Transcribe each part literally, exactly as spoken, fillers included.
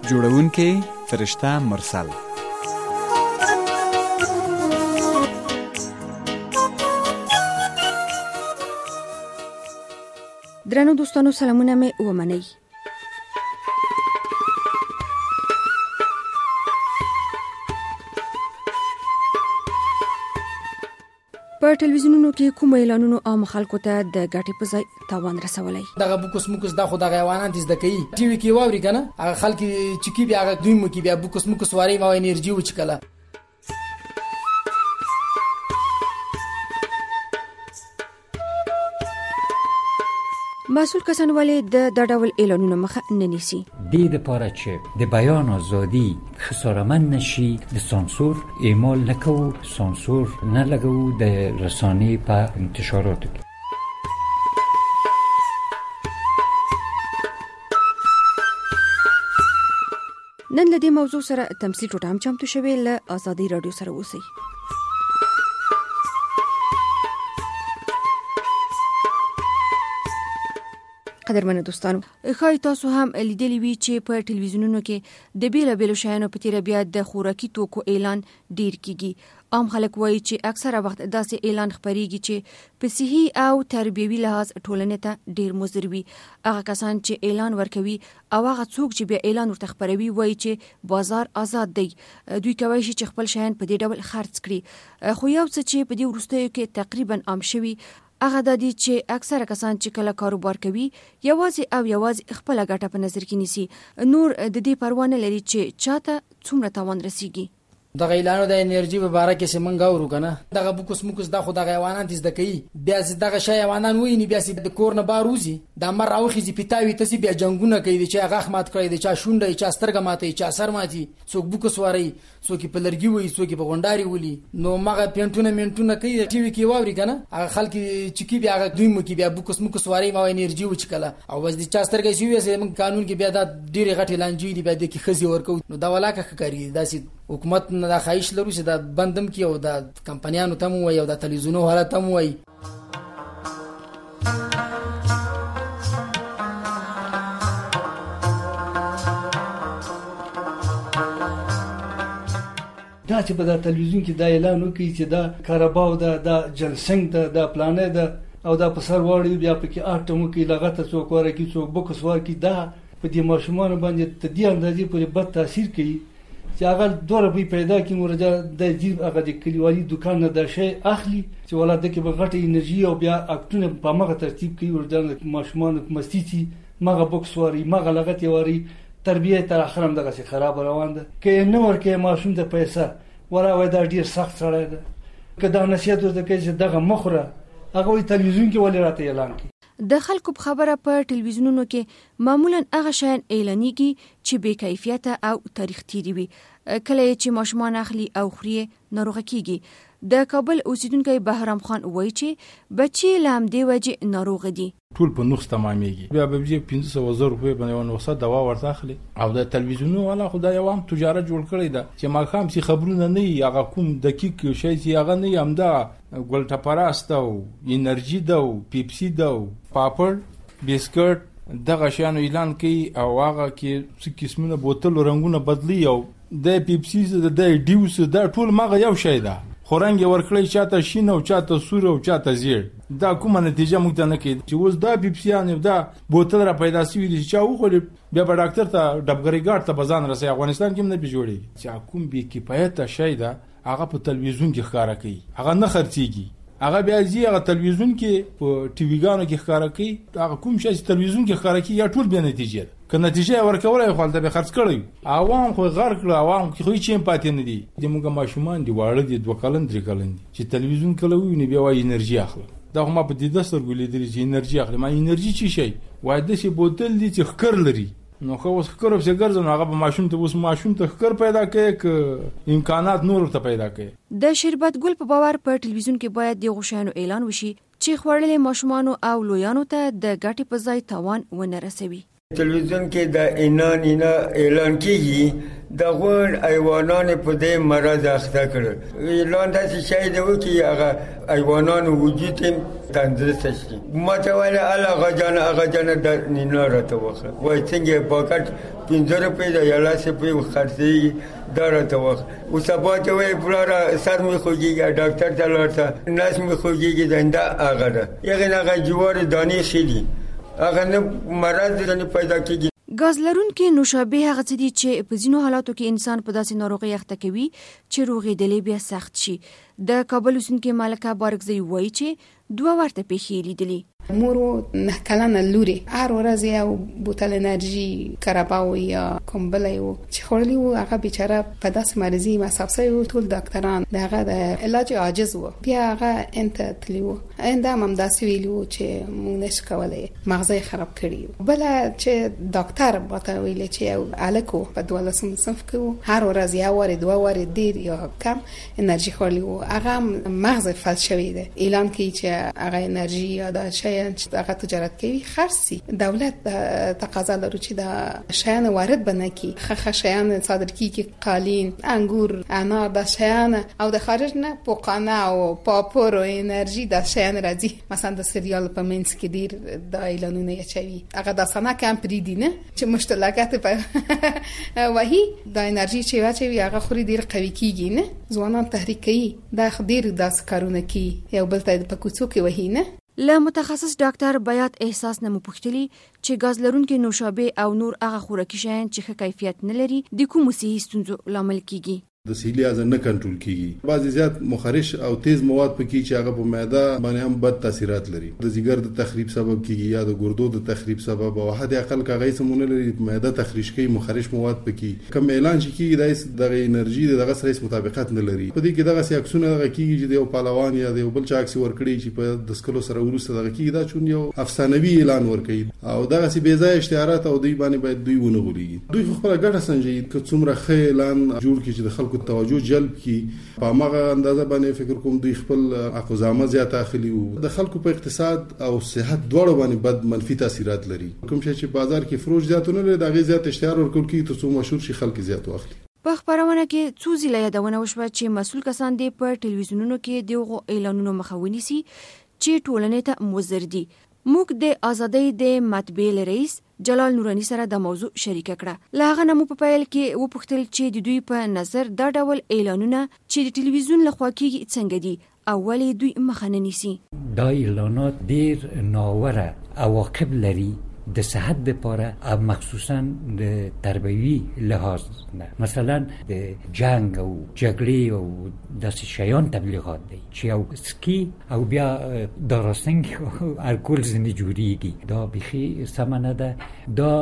جوړونکی فرشته مرسل. درنو دوستانو سلامونه مې ومنئ. په ټلویزیونونو کې کوم اعلانونو عام خلکو ته د ګټې په ځای تاوان رسولی؟ دغه بوکس موکس دا خو دغه حیوانات زده کوي. ټي وي کې واوري کنه هغه خلک چې کی بیا هغه دوی مو کې بیا بوکس موکس واري ما انرژي و چکله. مسئول کسان ولې د دا ډول اعلانونو مخه نه نیسي؟ دې دپاره چې د بیان ازادي خسارمند نشي د سانسور اعمال نکوو، سانسور نه لګوو د رسانې په انتشاراتو کې. نن له دې موضوع سره تمثیل ټوټه هم چمتو شوې. له ازادي راډیو سره اوسئ. قدرمنو دوستانو، ښایي تاسو هم لیدلی وي چې په ټلویزیونونو کې د بیلابیلو شیانو په تیره بیا د خوراکي توکو اعلان ډیر کیږي. عام خلک وایي چې اکثره وخت داسې اعلان خپریږي چې په صحي او تربیوي لحاظ ټولنې ته ډیر مضر وي. هغه کسان چې اعلان ورکوي او هغه څوک چې بیا اعلان ورته خپروي وایي چې بازار آزاد دی، دوی کولی شي چې خپل شیان په دې ډول خرڅ کړي. خو یو څه چې په دې وروستیو کې تقریبا عام شوي هغه د دې چې اکثره کسان چې کله کاروبار کوي یوازې او یوازې خپل ګټه په نظر کې نیسي، نور د دې پروا نه لري چې چاته څومره تاوان رسیږي. دغه اعلانو د انرژي په باره کې چې مونږ اورو کنه دغه بوکس موکس دا خو دغه حیوانات زده کوي. بیا دغه شی حیوانان ویني بیا د کور نه بار وځي د مر راوخیږي پیتاوي تاسو بیا جنگونه کوي چې هغه مات کړی د چا شونډه چا سترګه ماتي چا سر ماتي، څوک بوکس واري څوک په لرګي وي څوک په غونډاري ولي. نو مغه پینټونه منټونه کوي ټي وي کې واوري کنه هغه خلک چې کی بیا هغه دوی مو کې بیا بوکس موکس واري ما انرژي و چکله او بس د چا سترګه سی وي زمون قانون کې بیا د ډیره غټي لانجې دی بیا د کی خزي ورکو. نو دا ولاکه کوي داسې حکومت نه دا خواهش لرو چې دا بندم کی او دا کمپنیانو ته مو وي او دا تلویزیونو حالت هم وي. دا چې په دا تلویزیون کې دا اعلان وکړي چې دا کارباو دا دا جنسنګ دا دا پلانې دا او دا په سر واړی بیا په کې اټم کې لغته څوک ورکی څوک بوکس ورکی، دا په دې ماشومان باندې تدې اندازې پورې بد تاثیر کوي چې هغه دوه روپۍ پیدا کړي ورجا د جیب هغه د کلیوالي دکان نه د شی اخلي چې ولادت کې به غټه انرژي او بیا اکټونه په مغه ترتیب کوي ورجا ماشومان مستی سي مغه بوکس واري مغه لغته واري. تربیه تر اخر هم دغه خراب روان ده. کې نو ورکه ماشوم ته پیسې ولا وای دا ډیر سخت سره ده که دا نصیحت ورته کوي چې دغه مخره هغه وی تلویزیون کې ولې راته اعلان کوي. د خلکو په خبره په ټلویزیونونو کې معمولا هغه شیان اعلانېږي چې بې کیفیته او تاریخ تیری وي. کله چې ماشومان اخلي او خوري ناروغه کیږي. د کابل اوسیدونکی بهرام خان وایي چې بچي لام دی وجه ناروغ دي. ټول په نقص تمامېږي. بیا به یې پنځه سوه زره روپۍ باندې یو نسخه دوا ورته اخلي او د تلویزیونونو والا خدای یو هم تجارت جوړ کړی ده چې ماښام چې خبرونه نه وي هغه کوم دقیق شی چې هغه نه وي همدا ګلټه پراست او انرژي ده او پیپسي ده او پاپړ بسکټ دغه شیانو اعلان کوي او هغه کې څه قسمونه بوتل رنګونه بدلی او د پیپسي د ډیوس دا ټول ماغه یو شی ده خورنګ ورکړی چاته شین او چاته سور او چاته زیړ. دا کومه نتیجه موږ ته نه کوي چې اوس دا پیپسیان دا بوتل را پیدا شوی دي چې وخوري بیا به ډاکټر ته ډبګری ګارد ته بزان رسي. افغانستان کې نه بجوړي چې کوم بي کفایت شی ده هغه په تلویزیون کې ښکارا کوي هغه نه خرڅيږي هغه بیا ځي هغه تلویزیون کې په ټي وی ګانو کې ښکارا کوي هغه کوم شی چې تلویزیون کې ښکارا کوي یا ټول به نتیجه ده که نتیجه ورکولای خو دلته به خرڅ کړی عوام خو غر کړ عوام خو هیڅ پاتې نه دي. د موږ ماشومان دی واړه دي دوه کلن درې کلن دي چې تلویزیون کله ویني بیا وایي انرژي اخلي. دا هم په دې دستور ګولې درې چې انرژي اخلي. ما انرژي چی شي وای د شي بوتل دي چې خکر لري نو خو اوس خکر په څنګه هغه په ماشوم ته اوس ماشوم ته خکر پیدا کوي ک امکانات نور ته پیدا کوي. د شربت ګل په باور په ټلویزیون کې باید د غوښانو اعلان وشي چې خوړلې ماشومان او لویانو ته د ګټې په ځای تاوان ونه رسوي. تلویزیون کې د اینان اینا اعلان کیږي د غون حیوانان په دې مرض اخته کړل اعلان داسې شی دی چې هغه حیوانان وجود تندرست شي ماته ویل هغه جان هغه جان د نینا راته وخه وای څنګه پاکټ پنځه روپۍ د یلا سپې خرڅي دارته وخه او سبا ته وای بلاره سر می خوږي ډاکټر ته لاړ ناس می خوږي دنده هغه ده یغه هغه جوار دانی خېلی هغه نه مرض نه پیدا کیږي. غاز لرونکي نوشابه هغه څه دي چې په ځینو حالاتو کې انسان په داسې ناروغي اخته کوي چې روغېدلې بیا سخت شي. د کابل اوسېدونکي مالکه بارکزی وایي چې دوه ورته پیښې لیدلې. مورو نه کلنه لوري هر ورځ یو بوتل انرژي کاراباو یا کومبل یو چې خورلی وو هغه بیچاره په داسې مرزي مسافه یو ټول ډاکټران دغه د علاج عاجز وو بیا هغه انت تلیو انده هم داسې ویلو چې موږ نش کولای مغز خراب کړی بل چې ډاکټر باته ویل چې یو الکو په دولسم صنف کې هر ورځ یو ور دوه ور ډیر یا کم انرژي خورلی وو هغه مغز فلج شوی دی اعلان کوي چې هغه انرژي یا د شی چې هغه تجارت کوي خرسي دولت تقاضا لري چې د شیان وارد بنکي خخ شیان صادر کیږي قالین انګور انار د شیان او د خارج نه پوقانه او پاپور او انرژي د شیان راځي مثلا د سریال په منځ کې ډیر د اعلانونه چوي هغه د سنا کمپ دی نه چې مشتلکات په وਹੀ د انرژي چې واچوي هغه خوري ډیر قوي کیږي نه ځوانان تحریک کوي د خدیر داس کارونه کوي یو بل ته په کوڅو کې وਹੀ نه له متخصص ډاکټر بیات احساس نه مو پوښتلی چې غاز لرونکي نوشابه او نور هغه خوراکي شیان چې ښه کیفیت نه لري د کومو صحي ستونزو لامل کیږي. د سیلی ازن نه کنټرول کیږي بعضی زیات مخرش او تیز مواد پکې چې هغه په معده باندې هم بد تاثیرات لري د ځګر د تخریب سبب کیږي یا د ګردو د تخریب سبب او حد اقل کاغی سمونه لري معده تخریش کوي مخرش مواد پکې کم اعلان شي کیږي د انرژي دغه سره مطابقت نه لري په دې کې دغه سیاکسونه دغه کیږي چې د پهلوان یا د بل چا اکسي ور کړی چې په د سکلو سره ورسته دغه کیږي دا چون یو افسانوي اعلان ور کوي او دغه سی بې ځای اشتهارات او دوی باندې باید دوی ونه غولېږي دوی خپل ګټه سنجي که څومره ښه اعلان جوړ کړي چې د خلکو توجه جلب کی په ماغه اندازه باندې فکر کوم دوی خپل اقوزامه زیات اخلي او د خلکو په اقتصاد او صحت دواړو باندې بد منفي تاثیرات لري کوم چې بازار کې فروش زیاتونه لري دغه زیات اشتهار ورکول کی ته څو مشهور شي خلک زیات واخلي. په خبرونه کې څو ځله یادونه وشوه چې مسؤل کسان دی په ټلویزیونونو کې دغه اعلانونو مخاوني سي چې ټولنې ته مضر دي. موږ د ازادۍ د مطبعې رئیس جلال نورانی سره د موضوع شریک کړه لاغه نمو په پیل کې و پختل چې د دوی په نظر دا ډول اعلانونه چې د ټلویزیون لخوا کېږي څنګه دي اولی دوی مخه نیسي. دا اعلانات ډیر ناوړه عواقب لري د صحت لپاره او مخصوصا د تربوي لحاظ نه مثلا د جنگ او جګړې او داسې شیان تبلیغات دي چې او سکی او بیا دراستنګ الکل زنی جوړیږي دا بخي سمنه ده دا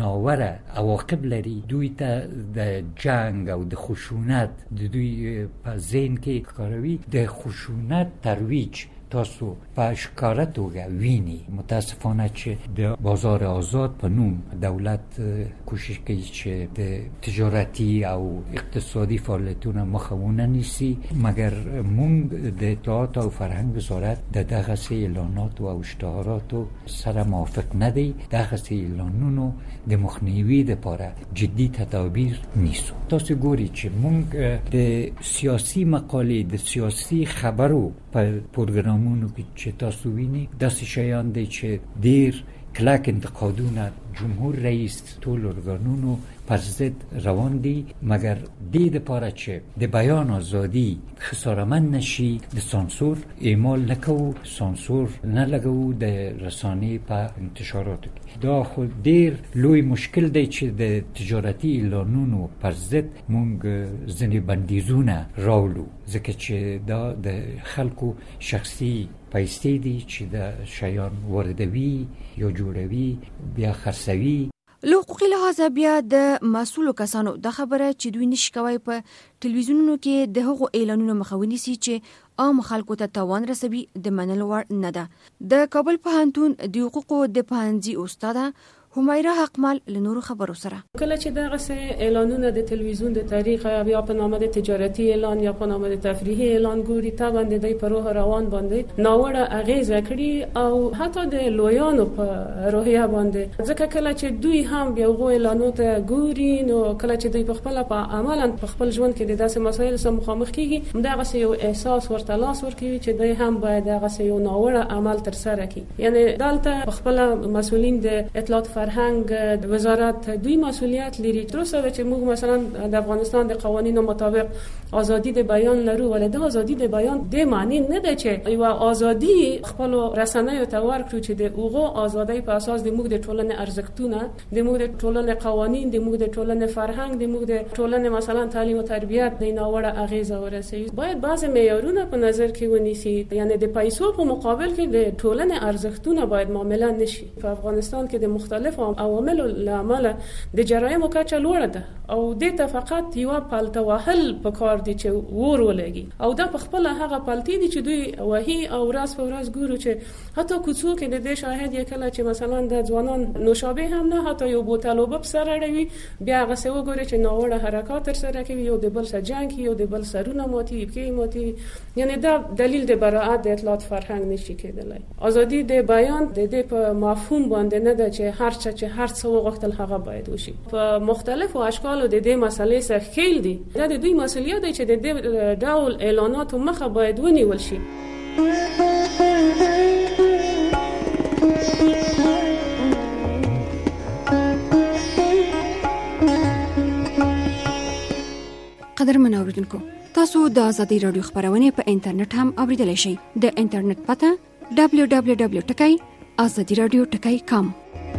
ناوړه عواقب لري دوی ته د جنگ او د خشونت د دوی په ذهن کې کاروي د خشونت ترویج تاسو په ښکاره توګه ویني متاسفانه چې د بازار آزاد په نوم دولت کوشش کوي چې د تجارتي او اقتصادي فعالیتونو مخه نیسي مګر موږ د اطلاعات او فرهنګ وزارت د دغه اعلانات او اشتهاراتو سره موافق نه دی دغه اعلانونو د مخنیوي لپاره جدي تدابیر نیسو تاسو ګوري چې موږ د سیاسي مقالې د سیاسي خبرو په پروګرام مونږ چې تاسو ویني داسې شیان دي چې ډیر کلک انتقادونه جمهور رئیس ټول ارګانونو پر ضد روان دي مګر د دې لپاره چې د بیان ازادي خسارمن نشي د سانسور اعمال نکو سانسور نه لګو د رسانې په انتشاراتو دا خو ډیر لوی مشکل دی چې د تجارتي اعلانونو پر ضد مونږ ځنې بندیزونه راولو ځکه چې دا د خلکو شخصي پیسې دي چې د شیان واردوي یا جوړوي بیا خرڅوي. له حقوقي لحاظه بیا د مسؤلو کسانو د خبره چې دوی نشي کوي په ټلویزیونونو کې د هغو اعلانونو مخاوني سي چې عام خلکو ته تاوان رسوي د منلو وړ نه ده. د کابل پوهنتون د حقوقو د پوهنځي استاد همیرا حقمل له نورو خبرو سره. کله چې دغه سه اعلانونه د تلویزیون د تاریخ یا په نامه د تجارتي اعلان یا په نامه د تفریحي اعلان ګوري تا باندې د پروه روان باندې ناوړه اغیزه کړي او حتی د لویانو په روحیه باندې ځکه کله چې دوی هم بیا غو اعلانو ته ګوري نو کله چې دوی په خپل په عملاً په خپل ژوند کې د داسې مسایل سره مخامخ کیږي دغه سه یو احساس ورته لاس ورکوي چې دوی هم باید دغه سه یو ناوړه عمل تر سره کړي. یعنی دلته په خپل مسؤلین د اطلاعات فرهنګ د وزارت دوی مسؤلیت لري تر څو چې موږ مثلا د افغانستان د قوانینو مطابق ازادي د بیان لرو ولې د ازادي د بیان د معنی نه ده چې یو ازادي خپل رسنیو ته ورکړو چې د اوغو ازادي په اساس د موږ د ټولنې ارزښتونه د موږ د ټولنې قوانین د موږ د ټولنې فرهنګ د موږ د ټولنې مثلا تعلیم او تربیت د ناوړه اغیزه ورسوي. باید بعض معیارونه په نظر کې ونیسي یعنی د پیسو په مقابل کې د ټولنې ارزښتونه باید معامله نشي. په افغانستان کې د مختلفو عواملو لامل د جرایم کچه لوړه ده او د ته فقط یو پالته وهل په کار دي چې ور ولګي او دا په خپل هغه پالتي دي چې دوی وਹੀ او راس په راس ګورو چې حتی کوڅو کې د دې شاهد یې کله چې مثلا د ځوانان نوشابه هم نه حتی یو بوتل وب سره اړوي بیا هغه څه وګوري چې ناوړه حرکات تر سره کوي یو د بل سره جنگ یو د بل سرونه ماتي کې ماتي. یعنی دا دلیل د براءت د اطلاعات فرهنګ نشي کېدلی. ازادي د بیان د دې په مفهوم باندې نه ده چې هر څه چې هر څه وغوښتل هغه باید وشي. په مختلفو اشکالو د دې مسلې سره خېل دي دا د دوی مسؤلیت دی چې د دې ډول اعلاناتو مخه باید ونیول شي. قدرمن اوریدونکو تاسو د آزادۍ رادیو خبرونه په انټرنیټ هم اوریدلای شئ. د انټرنیټ پته دبلیو دبلیو دبلیو ټکی آزادي رادیو ټکی کام.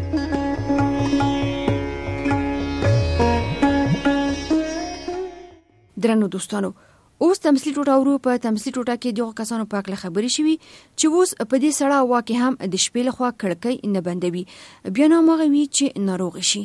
درنو دوستانو اوس تمثيلي ټوټه ورو په تمثيلي ټوټه کې دغه کسانو په اړه خبرې شوي چې اوس په دې سړه واقع هم د شپې لخوا کړکۍ نه بندوي بیا نو مغه وی چې ناروغ شي.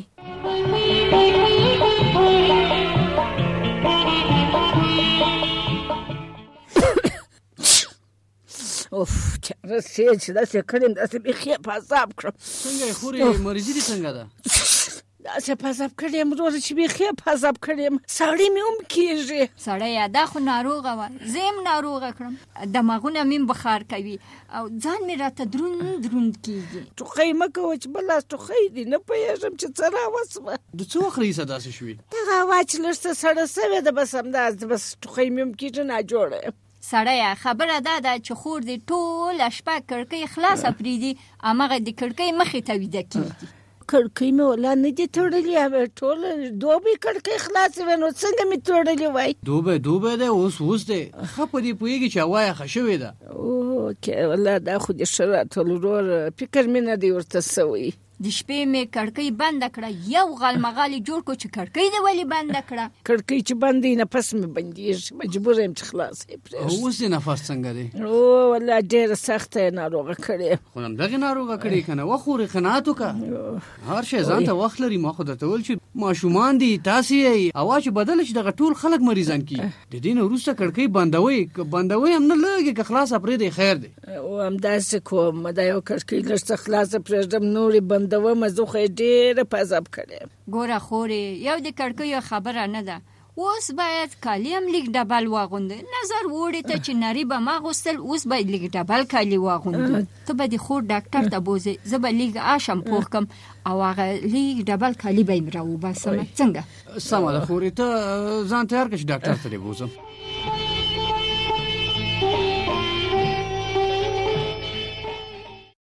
اوف رسې چې دا څه کړم دا څه بخې په عذاب کړم. څنګه خوري مریضي دي څنګه ده؟ دا څه په عذاب کړم زور چې بخې په عذاب کړم سړی مې هم کیږي. سړی دا خو ناروغه و زم ناروغه کړم دماغونه مې بخار کوي او ځان مې راته دروند دروند کیږي. ټوخی مکه و چې بل ټوخی دي نه پېژم چې څه راوسمه. د څو خري صدا څه شوي؟ دا واچ لسته سړی سوي د بس هم دا بس ټوخی مې هم کیږي نه جوړه. سړی خبره ده دا چې خور دې ټول شپه کړکۍ خلاصه پریدي امغه د کړکۍ مخې ته ویده کیږي. کړکۍ مې ولا نه دي تړلې ټول دوبې کړکۍ خلاصې ونه څنګه مې تړلې وای. دوبه دوبه ده اوس اوس ده خپ دې پويږي چې هوا خښوي ده. او کې ولا دا خو دې شرا ټول ور فکر مې نه دی ورته سوي. د شپې مې کړکۍ بند کړه یو غلمغالي جوړ کو چې کړکۍ دې ولې بند کړه. کړکۍ چې بندې نه پس مې بندېږي مجبور یم چې خلاص یې. اوس دې نفس څنګه دی؟ او ولا ډېر سخت ناروغه کړې. خو هم دغه ناروغه کړې کنه وخوري قناعت وکړه. هر شي ځان ته وخت لري ما خو درته ول چې ماشومان دي تاسو یې اواز بدل شي دغه ټول خلک مریضان کی. د دین وروسته کړکۍ بندوي بندوي هم نه لګي که خلاص پرې دی خیر دی. او هم داسې کوم دا یو کړکۍ لږ خلاص پرېږدم نورې بند و مزوخه ډېر په عذاب کړم. ګوره خوري یو د کړکۍ خبره نه ده اوس باید کالیم لیک ډبل واغوندې نظر وړي ته چې نری به ما غوستل اوس باید لیک ډبل کالی واغوندې ته به د خور ډاکټر ته بوزي زه به لیک آشم پوښ کم او هغه لیک ډبل کالی به مراو بس څنګه سمه ده خوري ته ځان تیار کړه ډاکټر ته دی بوزم.